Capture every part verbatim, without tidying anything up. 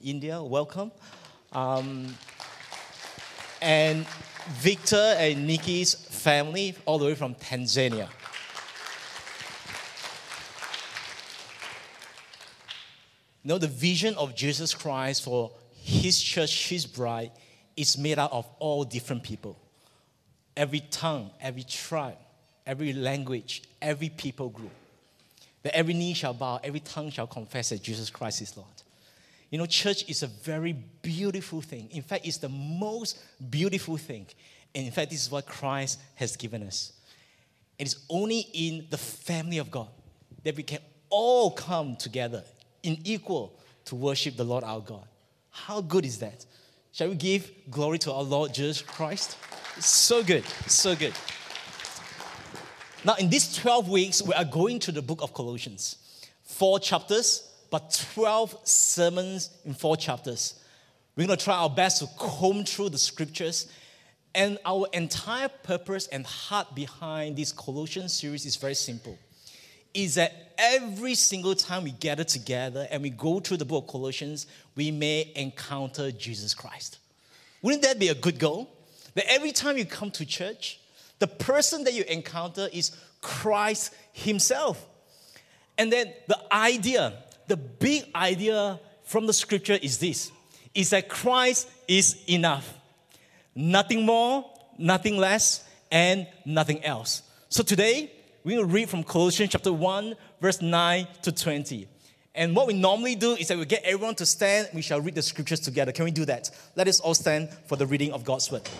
India. Welcome. Um, and Victor and Nikki's family, all the way from Tanzania. You know, the vision of Jesus Christ for His church, His bride, is made out of all different people. Every tongue, every tribe, every language, every people group. That every knee shall bow, every tongue shall confess that Jesus Christ is Lord. You know, church is a very beautiful thing. In fact, it's the most beautiful thing. And in fact, this is what Christ has given us. It is only in the family of God that we can all come together in equal to worship the Lord our God. How good is that? Shall we give glory to our Lord Jesus Christ? It's so good, so good. Now, in these twelve weeks, we are going to the book of Colossians. Four chapters, but twelve sermons in four chapters. We're going to try our best to comb through the scriptures. And our entire purpose and heart behind this Colossians series is very simple. Is that every single time we gather together and we go through the book of Colossians, we may encounter Jesus Christ. Wouldn't that be a good goal? That every time you come to church, the person that you encounter is Christ Himself. And then the idea, the big idea from the scripture is this, is that Christ is enough. Nothing more, nothing less, and nothing else. So today, we're going to read from Colossians chapter one, verse nine to twenty. And what we normally do is that we get everyone to stand, we shall read the scriptures together. Can we do that? Let us all stand for the reading of God's word.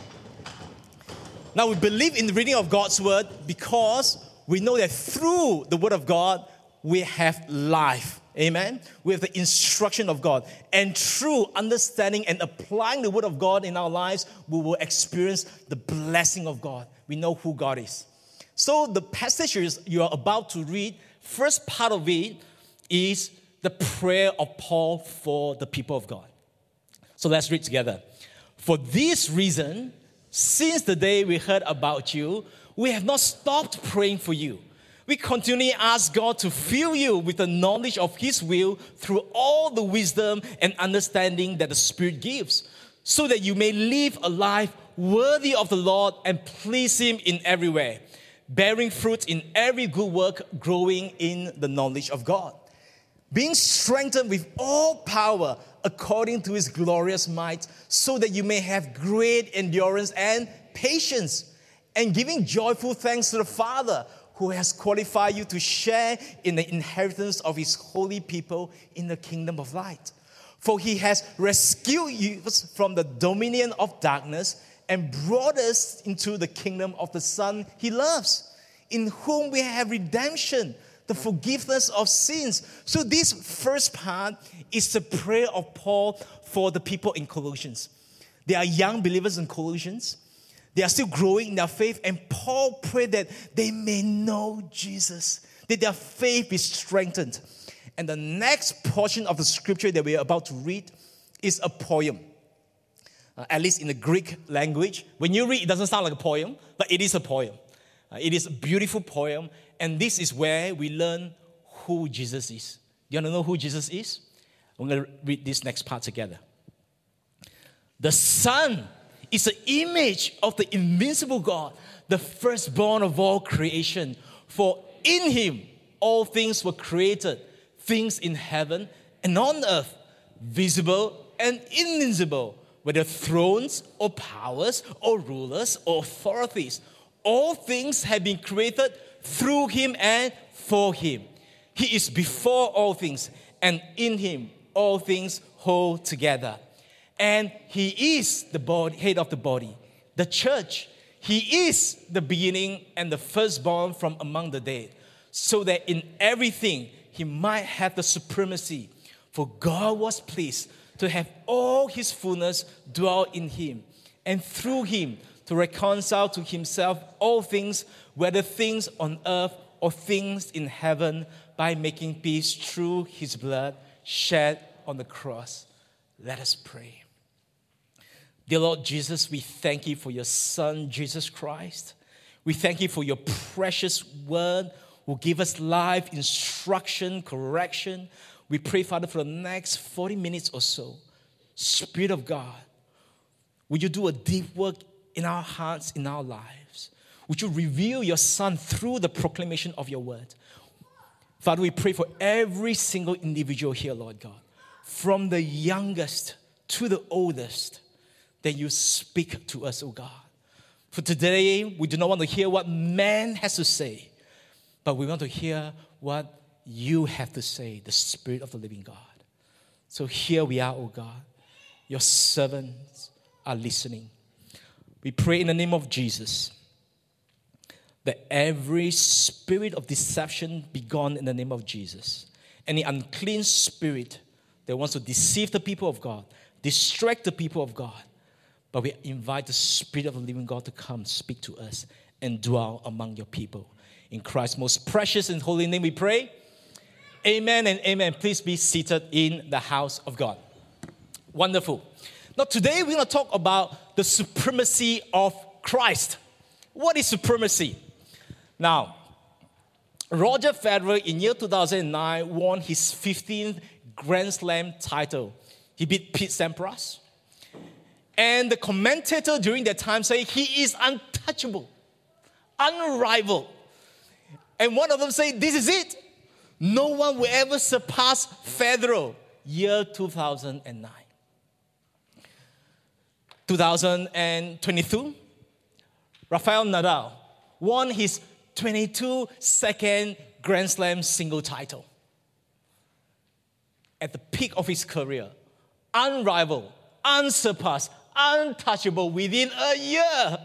Now, we believe in the reading of God's word because we know that through the word of God, we have life. Amen? We have the instruction of God. And through understanding and applying the word of God in our lives, we will experience the blessing of God. We know who God is. So the passages you are about to read, first part of it is the prayer of Paul for the people of God. So let's read together. For this reason, since the day we heard about you, we have not stopped praying for you. We continually ask God to fill you with the knowledge of His will through all the wisdom and understanding that the Spirit gives, so that you may live a life worthy of the Lord and please Him in every way, bearing fruit in every good work, growing in the knowledge of God, being strengthened with all power according to His glorious might, so that you may have great endurance and patience, and giving joyful thanks to the Father, who has qualified you to share in the inheritance of His holy people in the kingdom of light. For He has rescued you from the dominion of darkness and brought us into the kingdom of the Son He loves, in whom we have redemption, the forgiveness of sins. So this first part is the prayer of Paul for the people in Colossians. They are young believers in Colossians. They are still growing in their faith, and Paul prayed that they may know Jesus, that their faith be strengthened. And the next portion of the scripture that we are about to read is a poem, uh, at least in the Greek language. When you read, it doesn't sound like a poem, but it is a poem. Uh, it is a beautiful poem, and this is where we learn who Jesus is. Do you want to know who Jesus is? I'm going to read this next part together. The Son is the image of the invincible God, the firstborn of all creation. For in Him all things were created, things in heaven and on earth, visible and invisible, whether thrones or powers or rulers or authorities. All things have been created through Him and for Him. He is before all things, and in Him all things hold together. And He is the body, head of the body, the church. He is the beginning and the firstborn from among the dead, so that in everything He might have the supremacy. For God was pleased to have all His fullness dwell in Him, and through Him to reconcile to Himself all things, whether things on earth or things in heaven, by making peace through His blood shed on the cross. Let us pray. Dear Lord Jesus, we thank You for Your Son, Jesus Christ. We thank You for Your precious word, who give us life, instruction, correction. We pray, Father, for the next forty minutes or so, Spirit of God, would you do a deep work in our hearts, in our lives? Would you reveal your Son through the proclamation of your word? Father, we pray for every single individual here, Lord God, from the youngest to the oldest, that you speak to us, oh God. For today, we do not want to hear what man has to say, but we want to hear what you have to say, the Spirit of the living God. So here we are, oh God. Your servants are listening. We pray in the name of Jesus that every spirit of deception be gone in the name of Jesus. Any unclean spirit that wants to deceive the people of God, distract the people of God. But we invite the Spirit of the living God to come speak to us and dwell among your people. In Christ's most precious and holy name we pray. Amen and amen. Please be seated in the house of God. Wonderful. Now today we're going to talk about the supremacy of Christ. What is supremacy? Now, Roger Federer in year two thousand nine won his fifteenth Grand Slam title. He beat Pete Sampras. And the commentator during that time said he is untouchable, unrivaled. And one of them said, this is it. No one will ever surpass Federer, year two thousand nine. two thousand twenty-two, Rafael Nadal won his twenty-two second Grand Slam single title. At the peak of his career, unrivaled, unsurpassed, untouchable within a year.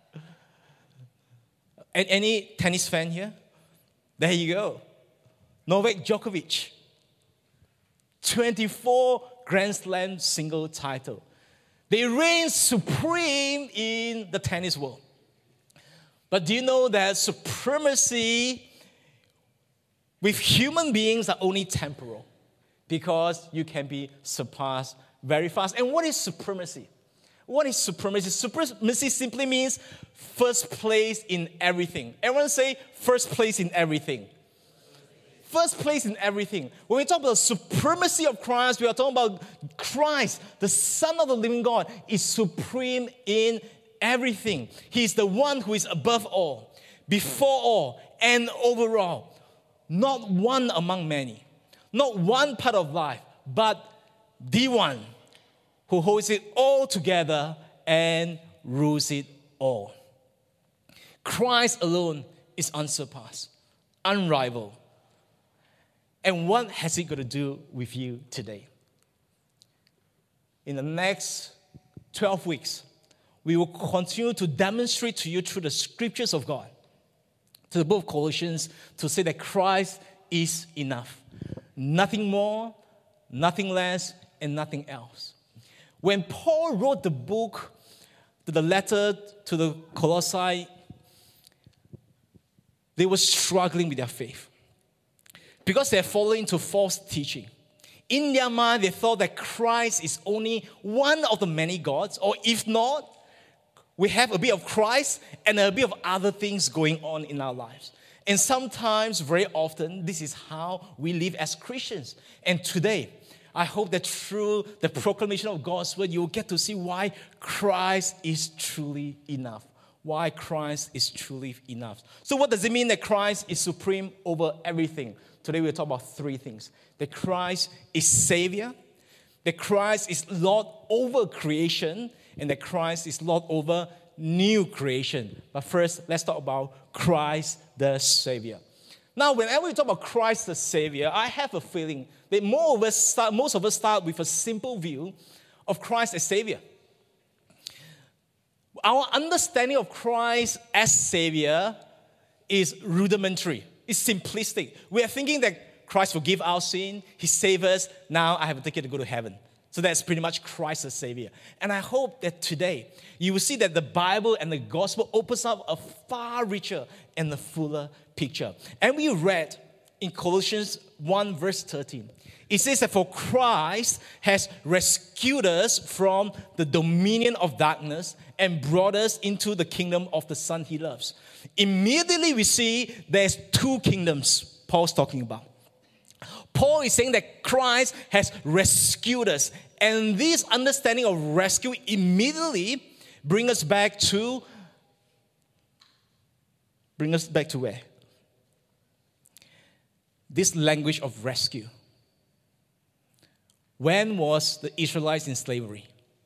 And any tennis fan here? There you go. Novak Djokovic, twenty-four Grand Slam single title. They reign supreme in the tennis world. But do you know that supremacy with human beings are only temporal? Because you can be surpassed very fast. And what is supremacy? What is supremacy? Supremacy simply means first place in everything. Everyone say first place in everything. First place in everything. When we talk about the supremacy of Christ, we are talking about Christ, the Son of the living God, is supreme in everything. He is the one who is above all, before all, and over all. Not one among many. Not one part of life, but the one who holds it all together and rules it all. Christ alone is unsurpassed, unrivaled. And what has he got to do with you today? In the next twelve weeks, we will continue to demonstrate to you through the scriptures of God, to the book of Colossians, to say that Christ is enough. Nothing more, nothing less, and nothing else. When Paul wrote the book, the letter to the Colossae, they were struggling with their faith because they're falling into false teaching. In their mind, they thought that Christ is only one of the many gods, or if not, we have a bit of Christ and a bit of other things going on in our lives. And sometimes, very often, this is how we live as Christians. And today, I hope that through the proclamation of God's word, you will get to see why Christ is truly enough. Why Christ is truly enough. So what does it mean that Christ is supreme over everything? Today we'll talk about three things. That Christ is Savior, that Christ is Lord over creation, and that Christ is Lord over new creation. But first, let's talk about Christ the Savior. Now, whenever we talk about Christ the Savior, I have a feeling that more of us start, most of us start with a simple view of Christ as Savior. Our understanding of Christ as Savior is rudimentary. It's simplistic. We are thinking that Christ forgive our sin, He saved us, now I have a ticket to go to heaven. So that's pretty much Christ as Savior. And I hope that today you will see that the Bible and the gospel opens up a far richer and a fuller picture. And we read in Colossians one verse thirteen. It says that for Christ has rescued us from the dominion of darkness and brought us into the kingdom of the Son He loves. Immediately we see there's two kingdoms Paul's talking about. Paul is saying that Christ has rescued us And this understanding of rescue immediately brings us back to, bring us back to where? This language of rescue. When was the Israelites in slavery?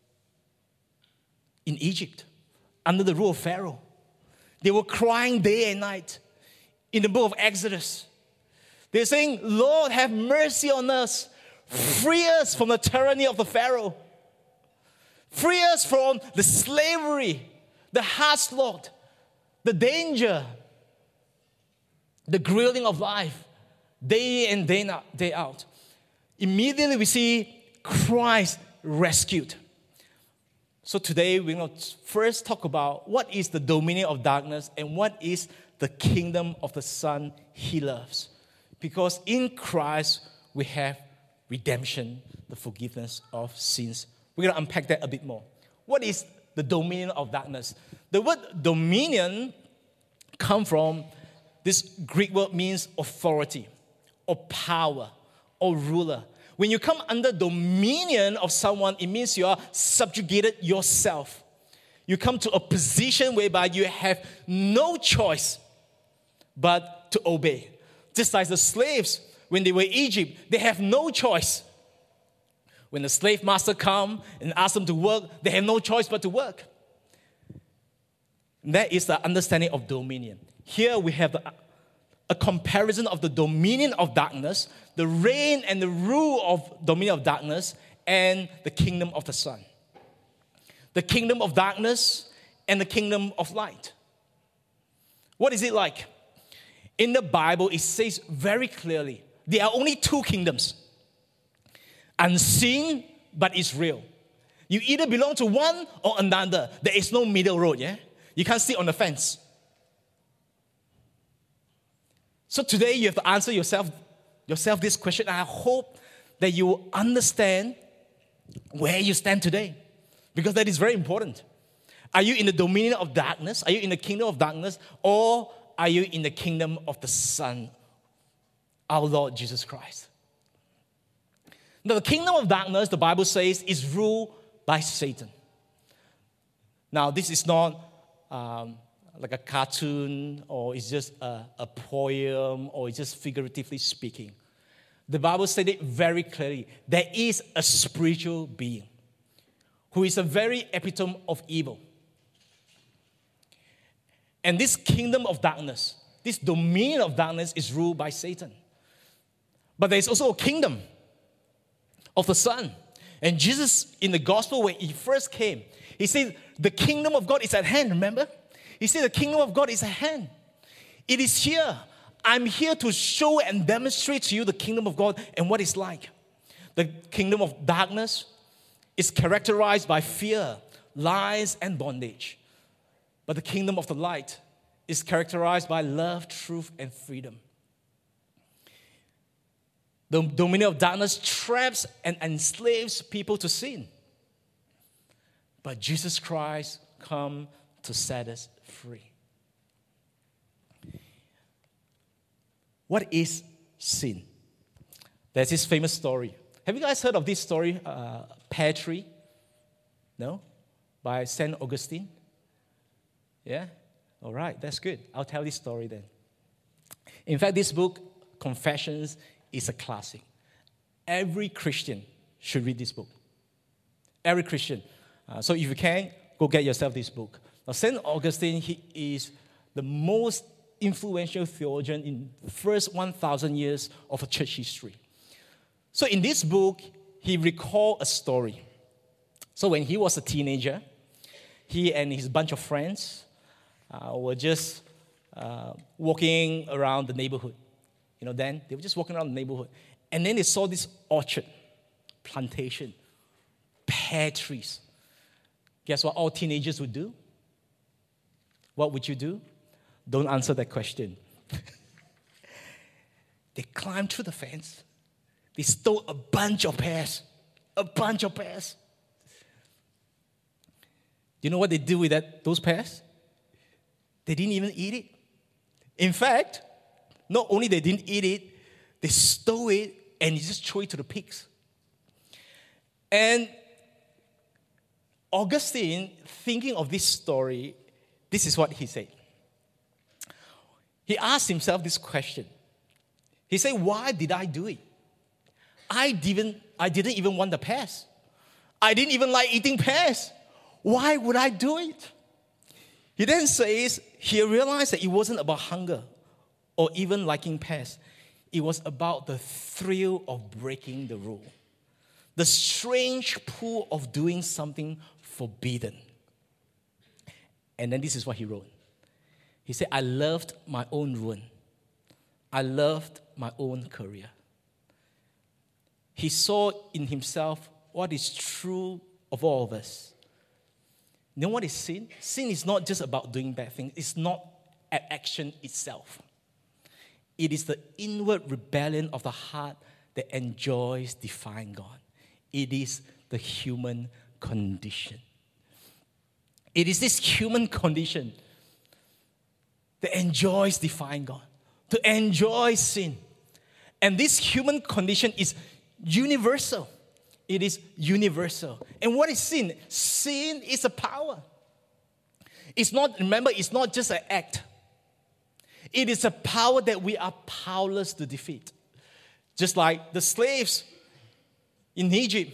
In Egypt, under the rule of Pharaoh. They were crying day and night. In the book of Exodus, they're saying, Lord, have mercy on us. Free us from the tyranny of the Pharaoh. Free us from the slavery, the harsh lot, the danger, the grilling of life, day in, day out, day out. Immediately we see Christ rescued. So today we're going to first talk about what is the dominion of darkness and what is the kingdom of the Son he loves. Because in Christ we have redemption, the forgiveness of sins. We're going to unpack that a bit more. What is the dominion of darkness? The word dominion comes from this Greek word means authority or power or ruler. When you come under dominion of someone, it means you are subjugated yourself. You come to a position whereby you have no choice but to obey. Just like the slaves, when they were in Egypt, they have no choice. When the slave master comes and asks them to work, they have no choice but to work. And that is the understanding of dominion. Here we have the a comparison of the dominion of darkness, the reign and the rule of dominion of darkness, and the kingdom of the Son. The kingdom of darkness and the kingdom of light. What is it like? In the Bible, it says very clearly, there are only two kingdoms. Unseen, but it's real. You either belong to one or another. There is no middle road, yeah? You can't sit on the fence. So today you have to answer yourself, yourself this question. I hope that you will understand where you stand today, because that is very important. Are you in the dominion of darkness? Are you in the kingdom of darkness? Or are you in the kingdom of the Son, our Lord Jesus Christ? Now, the kingdom of darkness, the Bible says, is ruled by Satan. Now, this is not um, like a cartoon, or it's just a, a poem, or it's just figuratively speaking. The Bible said it very clearly. There is a spiritual being who is a very epitome of evil. And this kingdom of darkness, this dominion of darkness is ruled by Satan. But there is also a kingdom of the Son. And Jesus, in the gospel, when he first came, he said, the kingdom of God is at hand, remember? He said, the kingdom of God is at hand. It is here. I'm here to show and demonstrate to you the kingdom of God and what it's like. The kingdom of darkness is characterized by fear, lies, and bondage. But the kingdom of the light is characterized by love, truth, and freedom. The dominion of darkness traps and enslaves people to sin. But Jesus Christ comes to set us free. What is sin? There's this famous story. Have you guys heard of this story, uh, Pear Tree? No? By Saint Augustine? Yeah? All right, that's good. I'll tell this story then. In fact, this book, Confessions, is a classic. Every Christian should read this book. Every Christian. Uh, so if you can, go get yourself this book. Now, Saint Augustine, he is the most influential theologian in the first one thousand years of a church history. So in this book, he recalled a story. So when he was a teenager, he and his bunch of friends uh, were just uh, walking around the neighborhood. You know, then they were just walking around the neighborhood. And then they saw this orchard, plantation, pear trees. Guess what all teenagers would do? What would you do? Don't answer that question. They climbed through the fence. They stole a bunch of pears. A bunch of pears. Do you know what they did with that, those pears? They didn't even eat it. In fact, not only they didn't eat it, they stole it and just threw it to the pigs. And Augustine, thinking of this story, this is what he said. He asked himself this question. He said, why did I do it? I didn't, I didn't even want the pears. I didn't even like eating pears. Why would I do it? He then says, he realized that it wasn't about hunger or even liking pears. It was about the thrill of breaking the rule. The strange pull of doing something forbidden. And then this is what he wrote. He said, I loved my own ruin. I loved my own career. He saw in himself what is true of all of us. You know what is sin? Sin is not just about doing bad things. It's not an action itself. It is the inward rebellion of the heart that enjoys defying God. It is the human condition. It is this human condition that enjoys defying God, to enjoy sin. And this human condition is universal. It is universal. And what is sin? Sin is a power. It's not, remember, it's not just an act. It is a power that we are powerless to defeat. Just like the slaves in Egypt.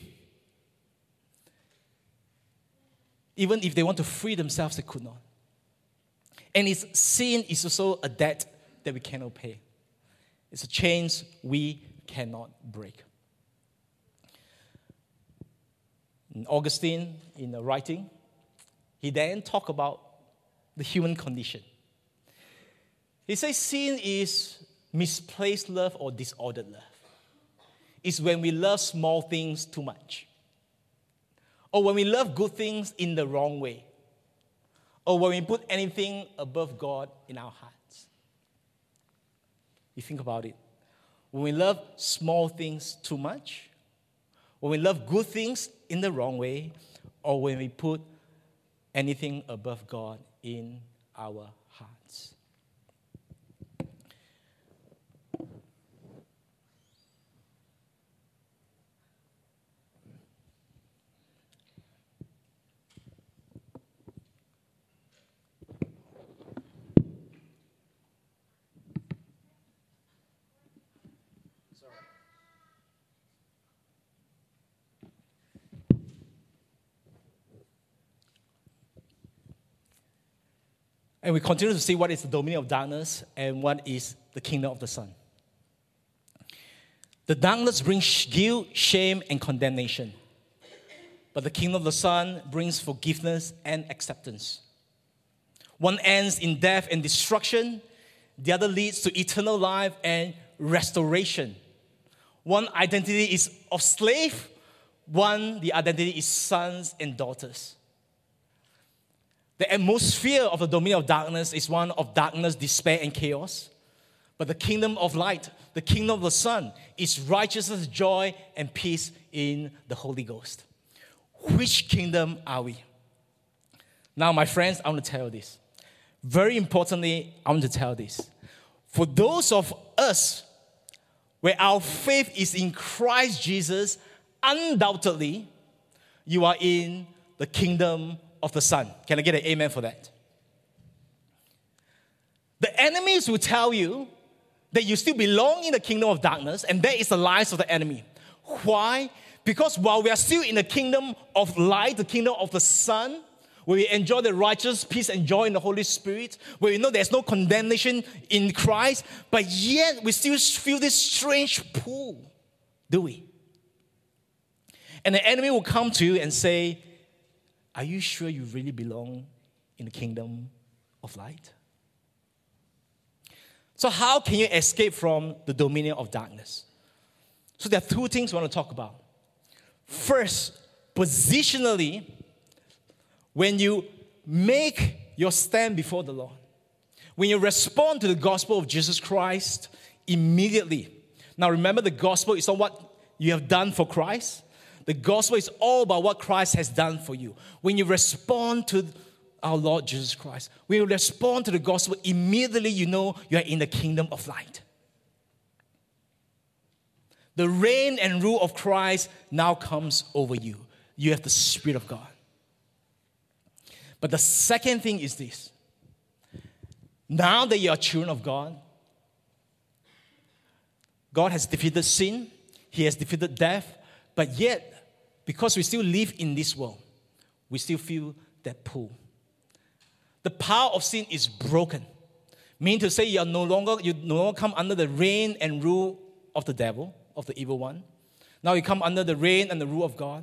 Even if they want to free themselves, they could not. And it's, sin is also a debt that we cannot pay. It's a chains we cannot break. And Augustine, in the writing, he then talked about the human condition. He says sin is misplaced love or disordered love. It's when we love small things too much. Or when we love good things in the wrong way. Or when we put anything above God in our hearts. You think about it. When we love small things too much, when we love good things in the wrong way, or when we put anything above God in our hearts. And we continue to see what is the dominion of darkness and what is the kingdom of the Son. The darkness brings guilt, shame, and condemnation. But the kingdom of the Son brings forgiveness and acceptance. One ends in death and destruction. The other leads to eternal life and restoration. One identity is of slave. One, the identity is sons and daughters. The atmosphere of the dominion of darkness is one of darkness, despair, and chaos. But the kingdom of light, the kingdom of the Son, is righteousness, joy, and peace in the Holy Ghost. Which kingdom are we? Now, my friends, I want to tell you this. Very importantly, I want to tell this. For those of us where our faith is in Christ Jesus, undoubtedly, you are in the kingdom of the Son. Can I get an amen for that? The enemies will tell you that you still belong in the kingdom of darkness, and that is the lies of the enemy. Why? Because while we are still in the kingdom of light, the kingdom of the Son, where we enjoy the righteous peace and joy in the Holy Spirit, where we know there's no condemnation in Christ, but yet we still feel this strange pull, do we? And the enemy will come to you and say, are you sure you really belong in the kingdom of light? So how can you escape from the dominion of darkness? So there are two things we want to talk about. First, positionally, when you make your stand before the Lord, when you respond to the gospel of Jesus Christ immediately. Now remember, the gospel is not what you have done for Christ. The gospel is all about what Christ has done for you. When you respond to our Lord Jesus Christ, when you respond to the gospel, immediately you know you are in the kingdom of light. The reign and rule of Christ now comes over you. You have the Spirit of God. But the second thing is this. Now that you are children of God, God has defeated sin. He has defeated death. But yet, because we still live in this world, we still feel that pull. The power of sin is broken. Meaning to say you are no longer, you no longer come under the reign and rule of the devil, of the evil one. Now you come under the reign and the rule of God.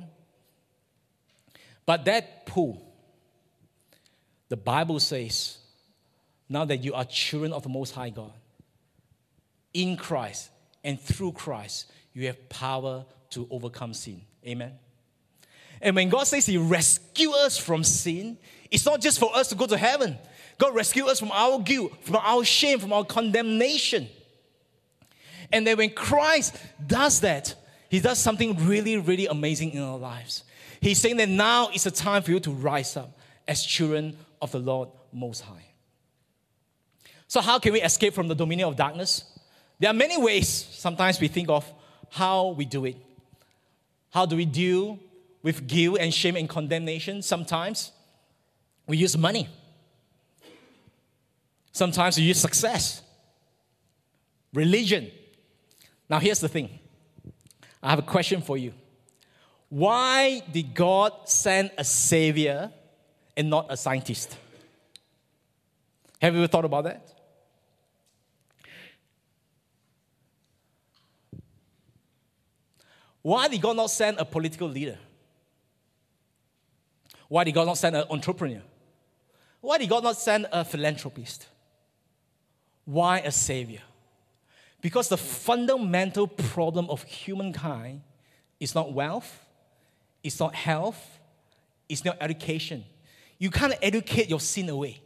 But that pull, the Bible says, now that you are children of the Most High God, in Christ and through Christ, you have power to overcome sin. Amen? And when God says He rescued us from sin, it's not just for us to go to heaven. God rescued us from our guilt, from our shame, from our condemnation. And then when Christ does that, He does something really, really amazing in our lives. He's saying that now is the time for you to rise up as children of the Lord Most High. So how can we escape from the dominion of darkness? There are many ways sometimes we think of how we do it. How do we deal with guilt and shame and condemnation? Sometimes we use money. Sometimes we use success, religion. Now here's the thing. I have a question for you. Why did God send a savior and not a scientist? Have you ever thought about that? Why did God not send a political leader? Why did God not send an entrepreneur? Why did God not send a philanthropist? Why a savior? Because the fundamental problem of humankind is not wealth, it's not health, it's not education. You can't educate your sin away.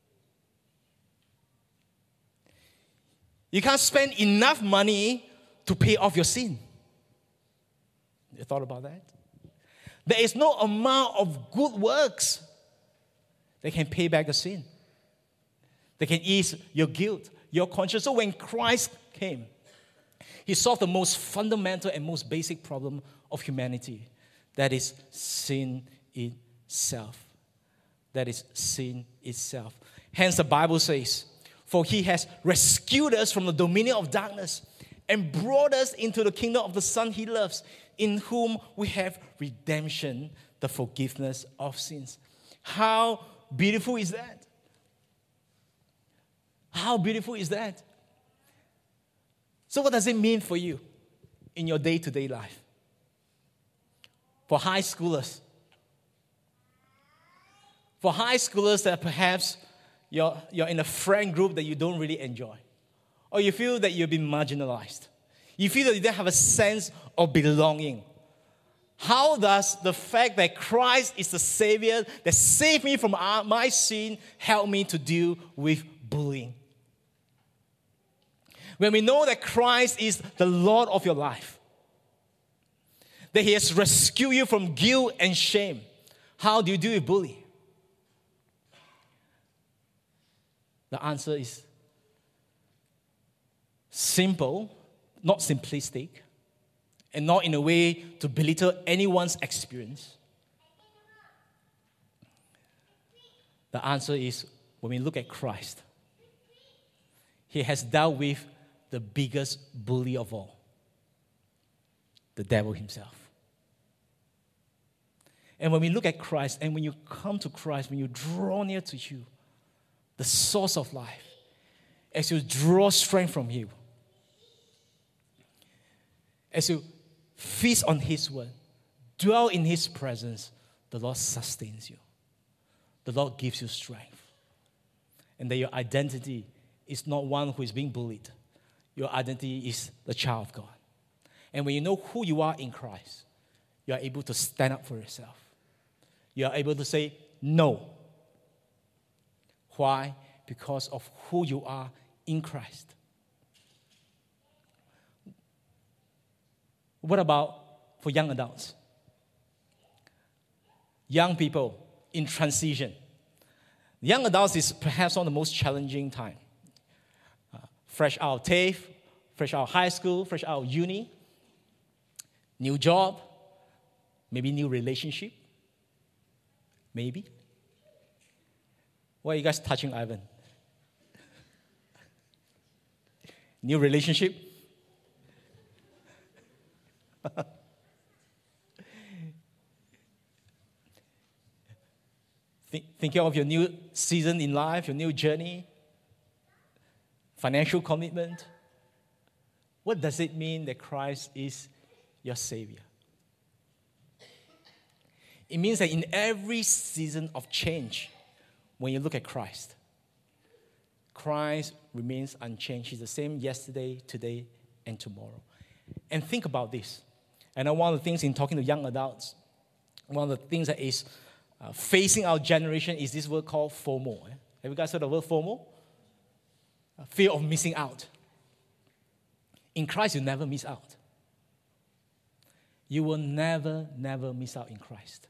You can't spend enough money to pay off your sin. You thought about that? There is no amount of good works that can pay back your sin. They can ease your guilt, your conscience. So when Christ came, He solved the most fundamental and most basic problem of humanity. That is sin itself. That is sin itself. Hence the Bible says, for He has rescued us from the dominion of darkness and brought us into the kingdom of the Son He loves, in whom we have redemption, the forgiveness of sins. How beautiful is that? How beautiful is that? So what does it mean for you in your day-to-day life? For high schoolers. For high schoolers that perhaps you're, you're in a friend group that you don't really enjoy. Or you feel that you've been marginalized. You feel that you don't have a sense of belonging. How does the fact that Christ is the Savior that saved me from my sin help me to deal with bullying? When we know that Christ is the Lord of your life, that He has rescued you from guilt and shame, how do you deal with bullying? The answer is simple, not simplistic, and not in a way to belittle anyone's experience. The answer is when we look at Christ, He has dealt with the biggest bully of all, the devil himself. And when we look at Christ, and when you come to Christ, when you draw near to you, the source of life, as you draw strength from Him, as you feast on His word, dwell in His presence, the Lord sustains you. The Lord gives you strength. And that your identity is not one who is being bullied. Your identity is the child of God. And when you know who you are in Christ, you are able to stand up for yourself. You are able to say no. Why? Because of who you are in Christ. What about for young adults? Young people in transition. Young adults is perhaps one of the most challenging time. Uh, fresh out of TAFE, fresh out of high school, fresh out of uni. New job, maybe new relationship, maybe. Why are you guys touching Ivan? New relationship? Think, thinking of your new season in life, your new journey, financial commitment. What does it mean that Christ is your Savior? It means that in every season of change, when you look at Christ, Christ remains unchanged. He's the same yesterday, today, and tomorrow. And think about this. And one of the things in talking to young adults, one of the things that is uh, facing our generation is this word called FOMO. Eh? Have you guys heard of the word FOMO? Uh, fear of missing out. In Christ, you never miss out. You will never, never miss out in Christ.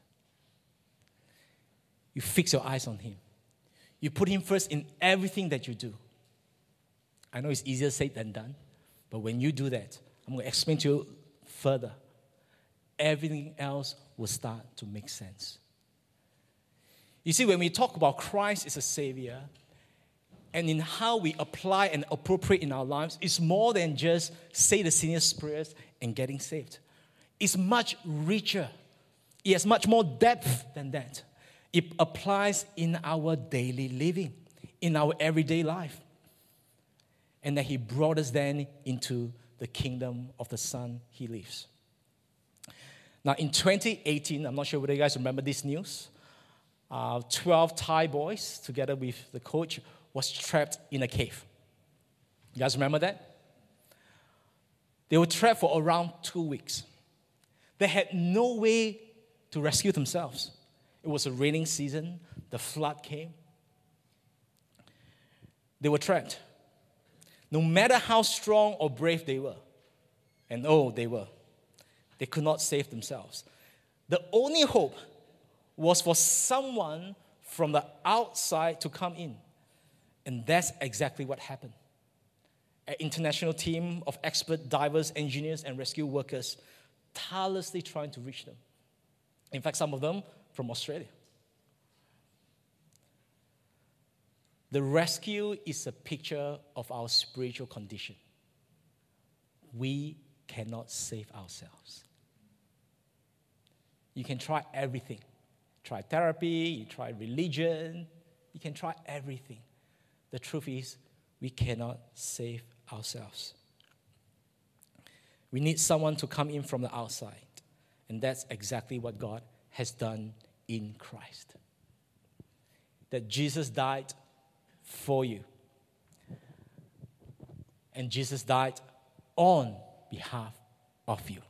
You fix your eyes on Him. You put Him first in everything that you do. I know it's easier said than done, but when you do that, I'm going to explain to you further. Everything else will start to make sense. You see, when we talk about Christ as a Savior, and in how we apply and appropriate in our lives, it's more than just say the sinner's prayers and getting saved. It's much richer. It has much more depth than that. It applies in our daily living, in our everyday life. And that He brought us then into the kingdom of the Son He lives. Now, in twenty eighteen, I'm not sure whether you guys remember this news, uh, twelve Thai boys, together with the coach, was trapped in a cave. You guys remember that? They were trapped for around two weeks. They had no way to rescue themselves. It was a raining season. The flood came. They were trapped. No matter how strong or brave they were, and oh, they were, they could not save themselves. The only hope was for someone from the outside to come in. And that's exactly what happened. An international team of expert divers, engineers, and rescue workers tirelessly trying to reach them. In fact, some of them from Australia. The rescue is a picture of our spiritual condition. We cannot save ourselves. You can try everything. Try therapy, you try religion, you can try everything. The truth is, we cannot save ourselves. We need someone to come in from the outside. And that's exactly what God has done in Christ. That Jesus died for you. And Jesus died on behalf of you.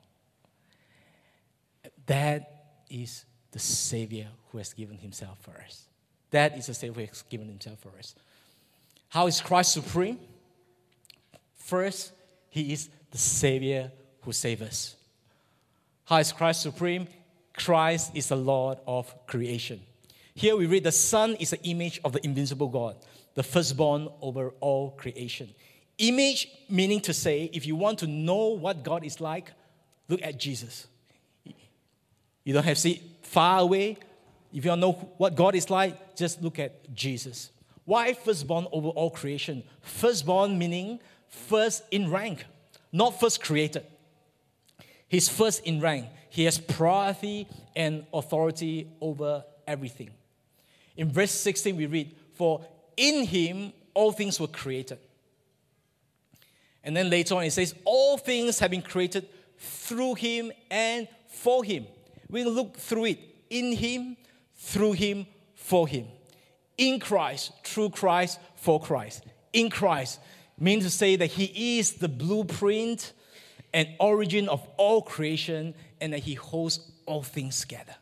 That is the Savior who has given Himself for us. That is the Savior who has given Himself for us. How is Christ supreme? First, He is the Savior who saves us. How is Christ supreme? Christ is the Lord of creation. Here we read the Son is the image of the invincible God, the firstborn over all creation. Image meaning to say, if you want to know what God is like, look at Jesus. You don't have to see far away. If you don't know what God is like, just look at Jesus. Why firstborn over all creation? Firstborn meaning first in rank, not first created. He's first in rank. He has priority and authority over everything. In verse sixteen we read, for in Him all things were created. And then later on it says, all things have been created through Him and for Him. We look through it. In Him, through Him, for Him. In Christ, through Christ, for Christ. In Christ means to say that He is the blueprint and origin of all creation, and that He holds all things together.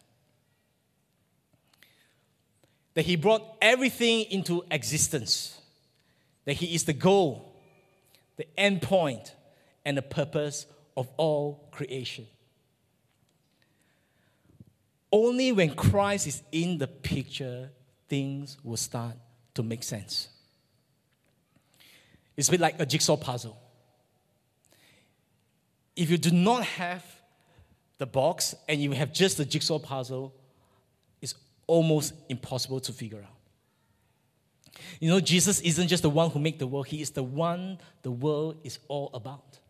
That He brought everything into existence. That He is the goal, the end point, and the purpose of all creation. Only when Christ is in the picture, things will start to make sense. It's a bit like a jigsaw puzzle. If you do not have the box and you have just the jigsaw puzzle, it's almost impossible to figure out. You know, Jesus isn't just the one who made the world. He is the one the world is all about.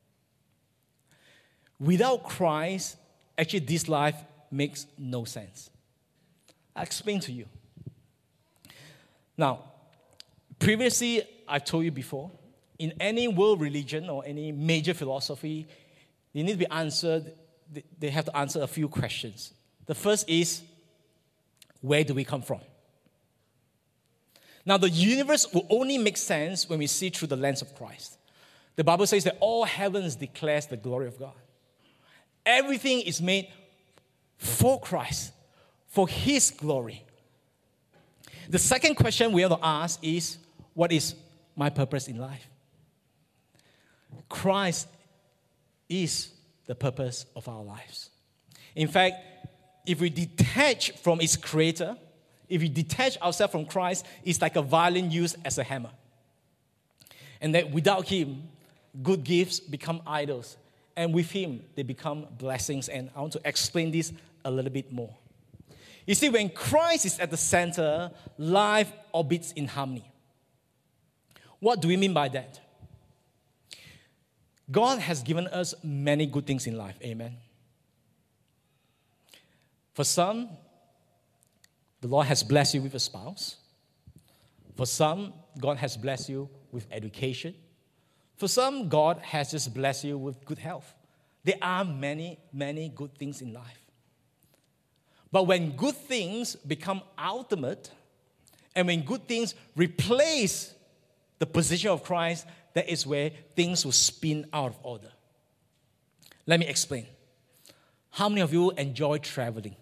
Without Christ, actually this life makes no sense. I'll explain to you. Now, previously, I've told you before, in any world religion or any major philosophy, they need to be answered, they have to answer a few questions. The first is, where do we come from? Now, the universe will only make sense when we see through the lens of Christ. The Bible says that all heavens declares the glory of God. Everything is made for Christ, for His glory. The second question we have to ask is, what is my purpose in life? Christ is the purpose of our lives. In fact, if we detach from its creator, if we detach ourselves from Christ, it's like a violin used as a hammer. And that without Him, good gifts become idols. And with Him, they become blessings. And I want to explain this a little bit more. You see, when Christ is at the center, life orbits in harmony. What do we mean by that? God has given us many good things in life. Amen. For some, the Lord has blessed you with a spouse. For some, God has blessed you with education. For some, God has just blessed you with good health. There are many, many good things in life. But when good things become ultimate, and when good things replace the position of Christ, that is where things will spin out of order. Let me explain. How many of you enjoy traveling?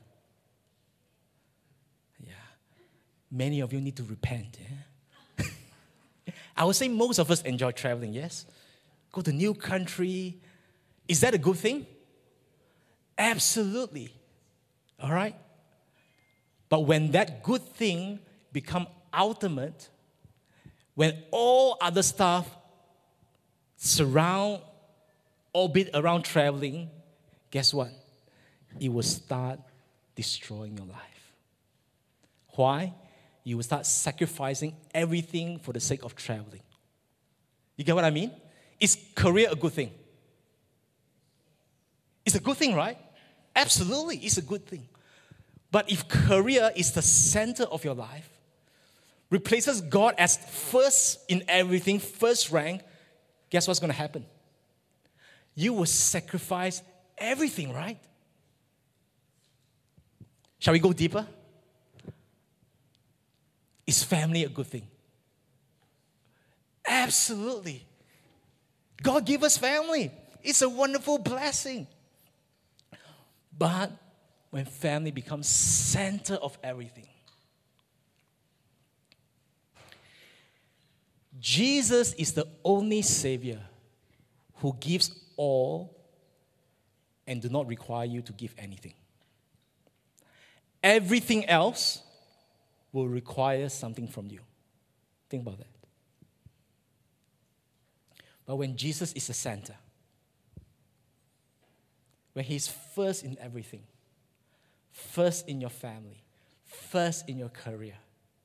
Yeah. Many of you need to repent. Yeah? I would say most of us enjoy traveling, yes? Go to a new country. Is that a good thing? Absolutely. All right? But when that good thing become ultimate, when all other stuff surround, orbit around traveling, guess what? It will start destroying your life. Why? You will start sacrificing everything for the sake of traveling. You get what I mean? Is career a good thing? It's a good thing, right? Absolutely, it's a good thing. But if career is the center of your life, replaces God as first in everything, first rank, guess what's going to happen? You will sacrifice everything, right? Shall we go deeper? Is family a good thing? Absolutely. God gave us family. It's a wonderful blessing. But when family becomes center of everything, Jesus is the only Savior who gives all and do not require you to give anything. Everything else will require something from you. Think about that. But when Jesus is the center, when He's first in everything, first in your family, first in your career,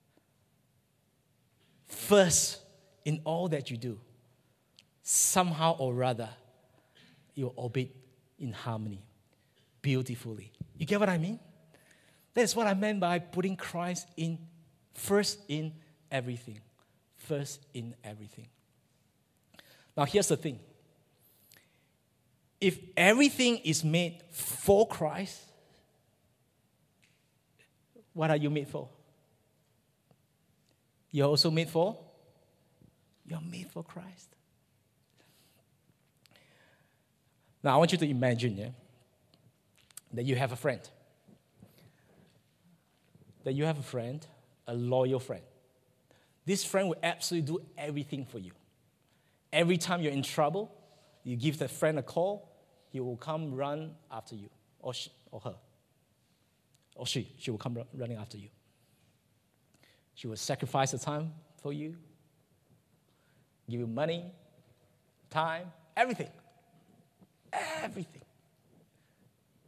first in all that you do, somehow or rather, you orbit in harmony, beautifully. You get what I mean? That's what I meant by putting Christ in first in everything. First in everything. Now, here's the thing. If everything is made for Christ, what are you made for? You're also made for? You're made for Christ. Now, I want you to imagine, yeah, that you have a friend. That you have a friend, a loyal friend. This friend will absolutely do everything for you. Every time you're in trouble, you give that friend a call, he will come run after you, or she, or her. Or she, she will come run, running after you. She will sacrifice the time for you, give you money, time, everything. Everything.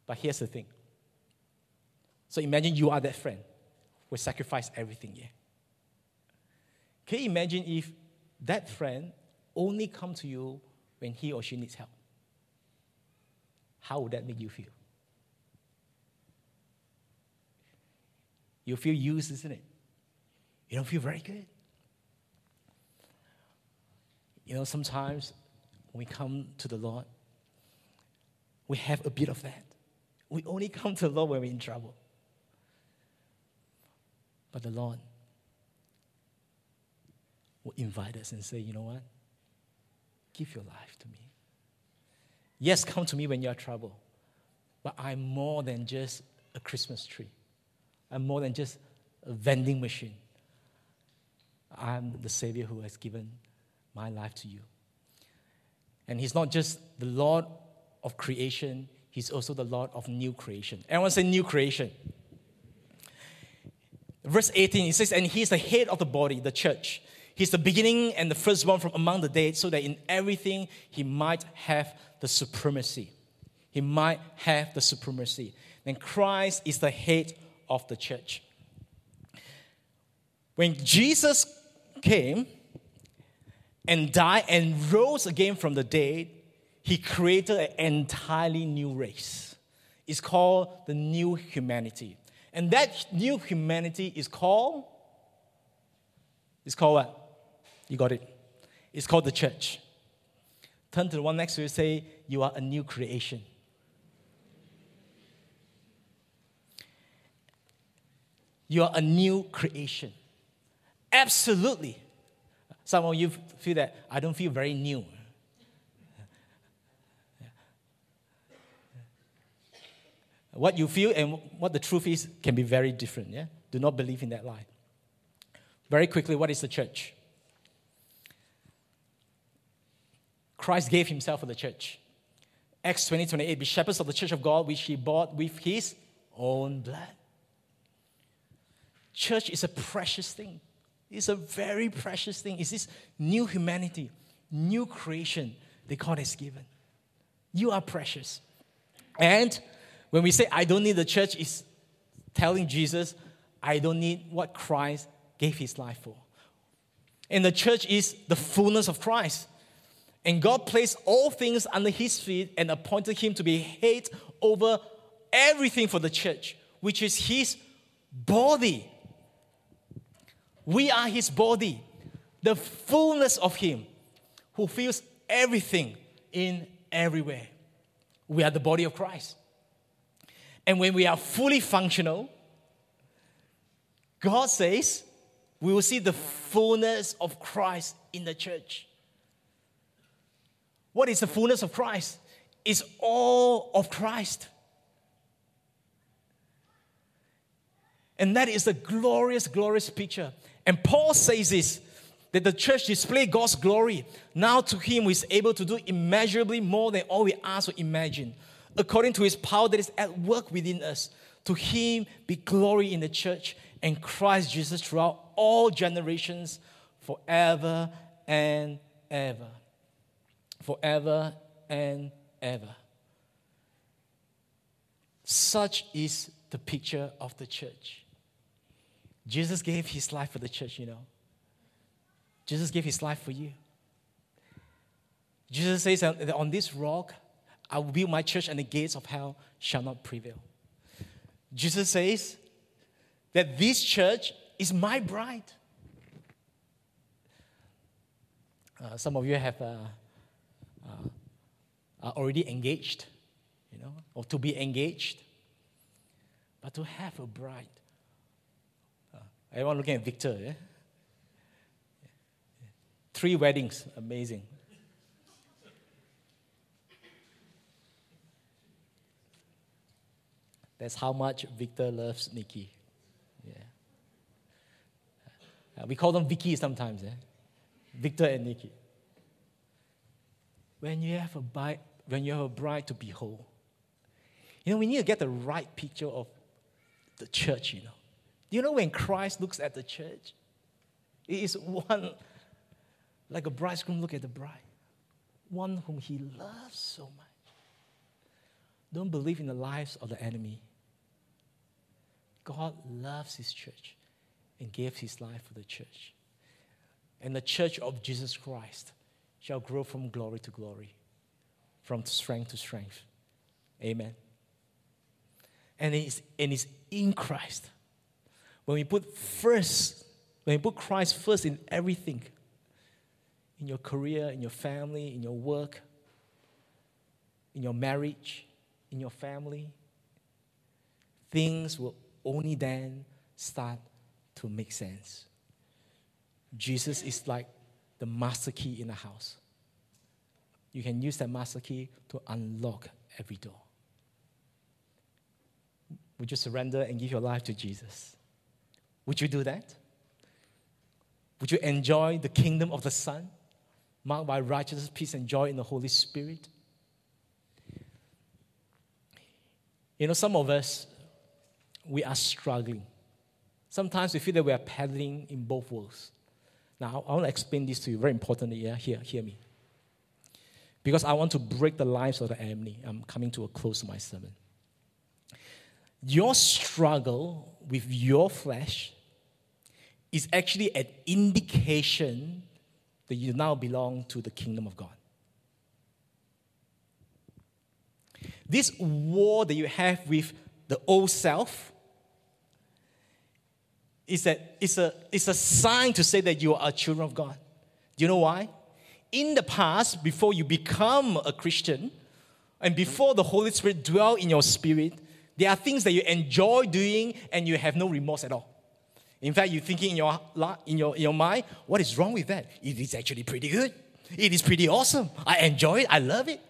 But here's the thing. So imagine you are that friend who sacrificed everything, yeah? Can you imagine if that friend only comes to you when he or she needs help? How would that make you feel? You feel used, isn't it? You don't feel very good. You know, sometimes when we come to the Lord, we have a bit of that. We only come to the Lord when we're in trouble. But the Lord will invite us and say, you know what? Give your life to me. Yes, come to me when you're in trouble. But I'm more than just a Christmas tree. I'm more than just a vending machine. I'm the Savior who has given my life to you. And He's not just the Lord of creation, He's also the Lord of new creation. Everyone say new creation. Verse eighteen, it says, and He is the head of the body, the church. He's the beginning and the firstborn from among the dead, so that in everything He might have the supremacy. He might have the supremacy. And Christ is the head of the church. When Jesus came and died and rose again from the dead, He created an entirely new race. It's called the new humanity. And that new humanity is called, it's called what? You got it. It's called the church. Turn to the one next to you and say, you are a new creation. You are a new creation. Absolutely. Some of you feel that I don't feel very new. What you feel and what the truth is can be very different. Yeah? Do not believe in that lie. Very quickly, what is the church? Christ gave Himself for the church. Acts twenty, twenty-eight, be shepherds of the church of God, which He bought with His own blood. Church is a precious thing. It's a very precious thing. It's this new humanity, new creation that God has given. You are precious. And when we say, I don't need the church, it's telling Jesus, I don't need what Christ gave His life for. And the church is the fullness of Christ. And God placed all things under His feet and appointed Him to be head over everything for the church, which is His body. We are His body, the fullness of Him, who fills everything in everywhere. We are the body of Christ. And when we are fully functional, God says we will see the fullness of Christ in the church. What is the fullness of Christ? It's all of Christ. And that is a glorious, glorious picture. And Paul says this, that the church display God's glory. Now to Him who is able to do immeasurably more than all we ask or imagine, according to His power that is at work within us. To Him be glory in the church and Christ Jesus throughout all generations, forever and ever. Forever and ever. Such is the picture of the church. Jesus gave His life for the church, you know. Jesus gave His life for you. Jesus says that on this rock, I will build my church and the gates of hell shall not prevail. Jesus says that this church is my bride. Uh, some of you have uh, uh, are already engaged, you know, or to be engaged. But to have a bride. Uh, everyone looking at Victor, yeah? Three weddings, amazing. That's how much Victor loves Nikki. Yeah. Uh, we call them Vicky sometimes, eh? Victor and Nikki. When you have a bride, when you have a bride to behold, you know, we need to get the right picture of the church, you know. Do you know when Christ looks at the church, it is one, like a bridegroom look at the bride, one whom He loves so much. Don't believe in the lies of the enemy. God loves his church and gave his life for the church. And the church of Jesus Christ shall grow from glory to glory, from strength to strength. Amen. And it's, and it's in Christ. When we put first, when we put Christ first in everything, in your career, in your family, in your work, in your marriage, in your family, things will only then start to make sense. Jesus is like the master key in the house. You can use that master key to unlock every door. Would you surrender and give your life to Jesus? Would you do that? Would you enjoy the kingdom of the Son, marked by righteousness, peace, and joy in the Holy Spirit? You know, some of us, we are struggling. Sometimes we feel that we are paddling in both worlds. Now, I want to explain this to you very importantly. Yeah, hear, hear me. Because I want to break the lives of the enemy. I'm coming to a close to my sermon. Your struggle with your flesh is actually an indication that you now belong to the kingdom of God. This war that you have with the old self is that it's a, it's a sign to say that you are a children of God. Do you know why? In the past, before you become a Christian, and before the Holy Spirit dwells in your spirit, there are things that you enjoy doing and you have no remorse at all. In fact, you're thinking in your, in your, in your mind, what is wrong with that? It is actually pretty good. It is pretty awesome. I enjoy it. I love it.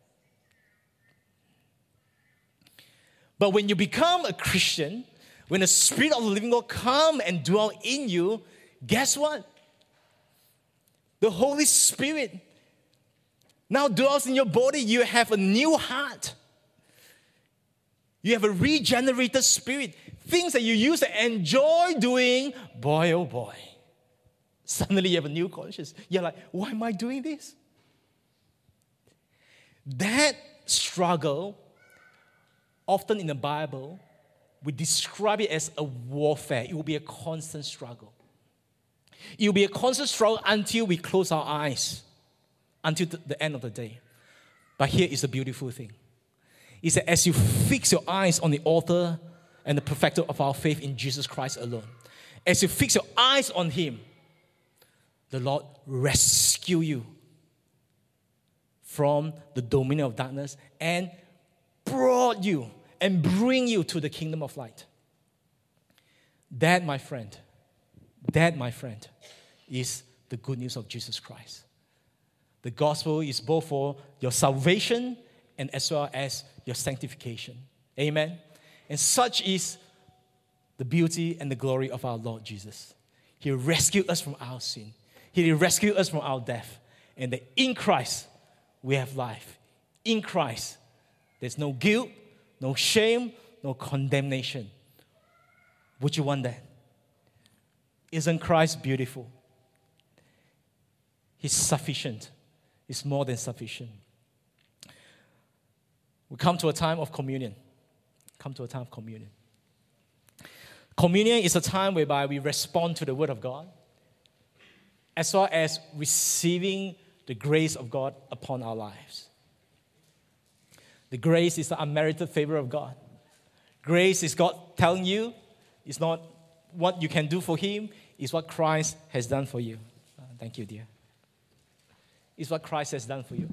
But when you become a Christian, when the Spirit of the living God comes and dwells in you, guess what? The Holy Spirit now dwells in your body. You have a new heart. You have a regenerated spirit. Things that you used to enjoy doing, boy, oh boy. Suddenly you have a new conscience. You're like, why am I doing this? That struggle, often in the Bible, we describe it as a warfare. It will be a constant struggle. It will be a constant struggle until we close our eyes, until the end of the day. But here is the beautiful thing. It's that as you fix your eyes on the author and the perfecter of our faith in Jesus Christ alone, as you fix your eyes on Him, the Lord rescue you from the dominion of darkness and brought you and bring you to the kingdom of light. That, my friend, that, my friend, is the good news of Jesus Christ. The gospel is both for your salvation and as well as your sanctification. Amen? And such is the beauty and the glory of our Lord Jesus. He rescued us from our sin. He rescued us from our death. And that in Christ, we have life. In Christ, there's no guilt, no shame, no condemnation. Would you want that? Isn't Christ beautiful? He's sufficient. He's more than sufficient. We come to a time of communion. Come to a time of communion. Communion is a time whereby we respond to the Word of God, as well as receiving the grace of God upon our lives. The grace is the unmerited favor of God. Grace is God telling you, it's not what you can do for Him, it's what Christ has done for you. Uh, thank you, dear. It's what Christ has done for you.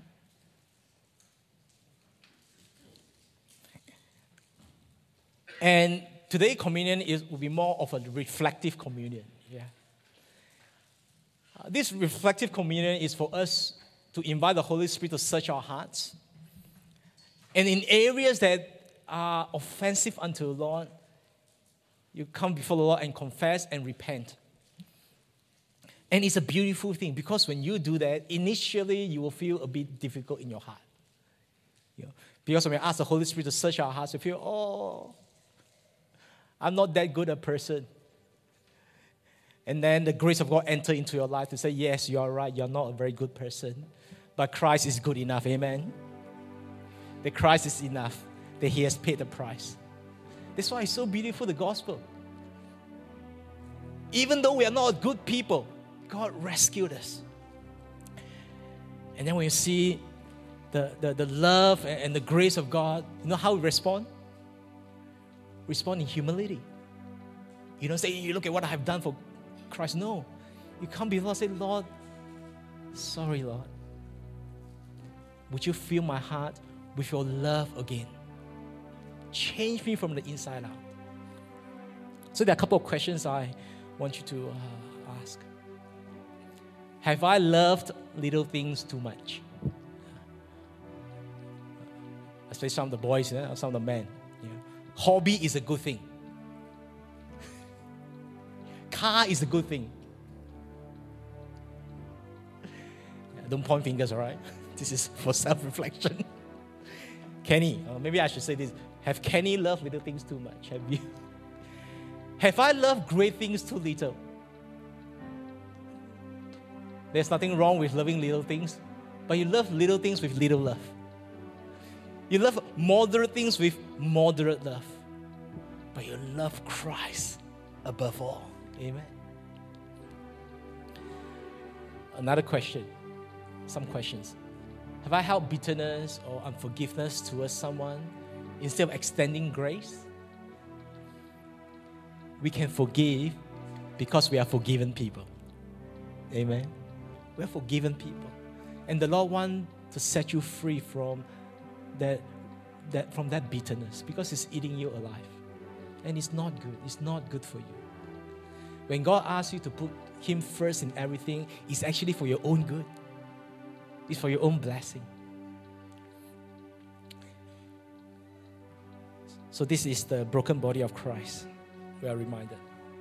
And today, communion is, will be more of a reflective communion. Yeah. Uh, this reflective communion is for us to invite the Holy Spirit to search our hearts. And in areas that are offensive unto the Lord, you come before the Lord and confess and repent. And it's a beautiful thing because when you do that, initially you will feel a bit difficult in your heart. You know, because when we ask the Holy Spirit to search our hearts, we feel, oh, I'm not that good a person. And then the grace of God enter into your life to say, yes, you are right, you're not a very good person. But Christ is good enough, amen? that Christ is enough, that He has paid the price. That's why it's so beautiful, the gospel. Even though we are not good people, God rescued us. And then when you see the, the, the love and the grace of God, you know how we respond? Respond in humility. You don't say, you look at what I have done for Christ. No. You come before and say, Lord, sorry, Lord. Would you fill my heart with your love again? Change me from the inside out. So there are a couple of questions I want you to uh, ask. Have I loved little things too much? Especially some of the boys, yeah, some of the men. Yeah. Hobby is a good thing. Car is a good thing. Yeah, don't point fingers, all right? This is for self-reflection. Kenny, uh, maybe I should say this. Have Kenny loved little things too much? Have you? Have I loved great things too little? There's nothing wrong with loving little things, but you love little things with little love. You love moderate things with moderate love, but you love Christ above all. Amen. Another question, some questions. Have I held bitterness or unforgiveness towards someone instead of extending grace? We can forgive because we are forgiven people. Amen. We are forgiven people. And the Lord wants to set you free from that, that, from that bitterness because it's eating you alive. And it's not good. It's not good for you. When God asks you to put Him first in everything, it's actually for your own good. It's for your own blessing. So this is the broken body of Christ. We are reminded.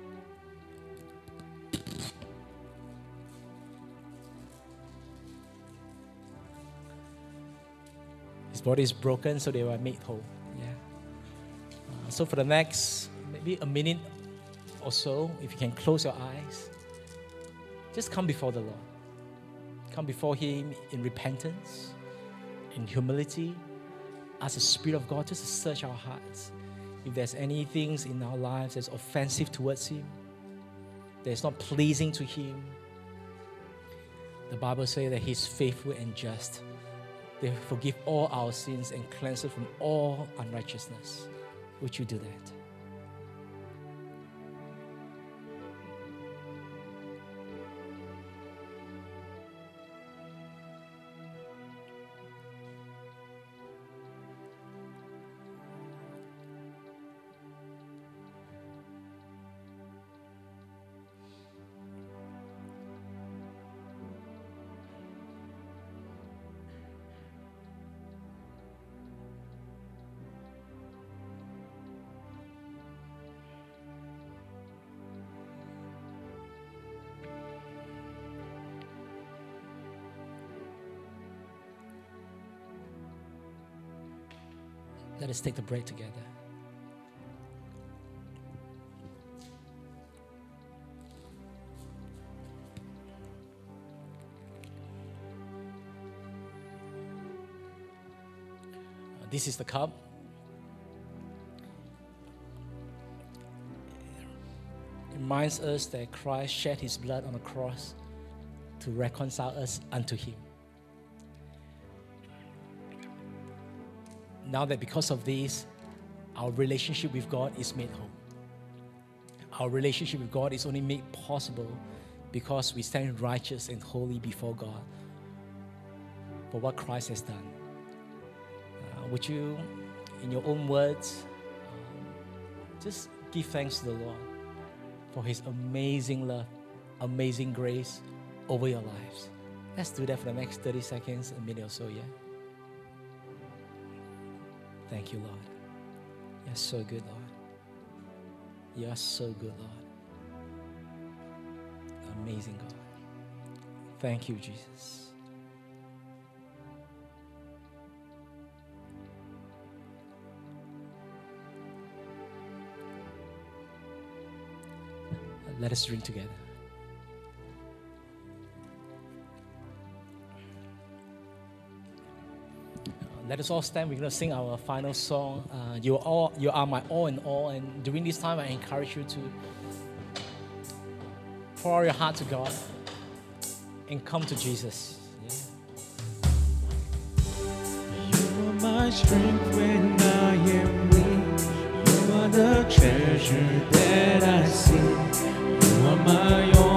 His body is broken so they were made whole. Yeah. Uh, so for the next maybe a minute or so, if you can close your eyes, just come before the Lord. Come before Him in repentance, in humility. Ask the Spirit of God just to search our hearts. If there's any things in our lives that's offensive towards Him, that's not pleasing to Him, the Bible says that He's faithful and just. They forgive all our sins and cleanse us from all unrighteousness. Would you do that? Let us take the break together. Uh, this is the cup. It reminds us that Christ shed His blood on the cross to reconcile us unto Him. Now that because of this, our relationship with God is made whole. Our relationship with God is only made possible because we stand righteous and holy before God for what Christ has done. Uh, would you, in your own words, um, just give thanks to the Lord for His amazing love, amazing grace over your lives. Let's do that for the next thirty seconds, a minute or so, yeah? Thank you, Lord. You're so good, Lord. You are so good, Lord. Amazing God. Thank you, Jesus. Let us drink together. let us all stand. We're going to sing our final song. Uh, you, are all, you are my all in all. And during this time, I encourage you to pour your heart to God and come to Jesus. You are my strength when I am weak. You are the treasure that I see. You are my all.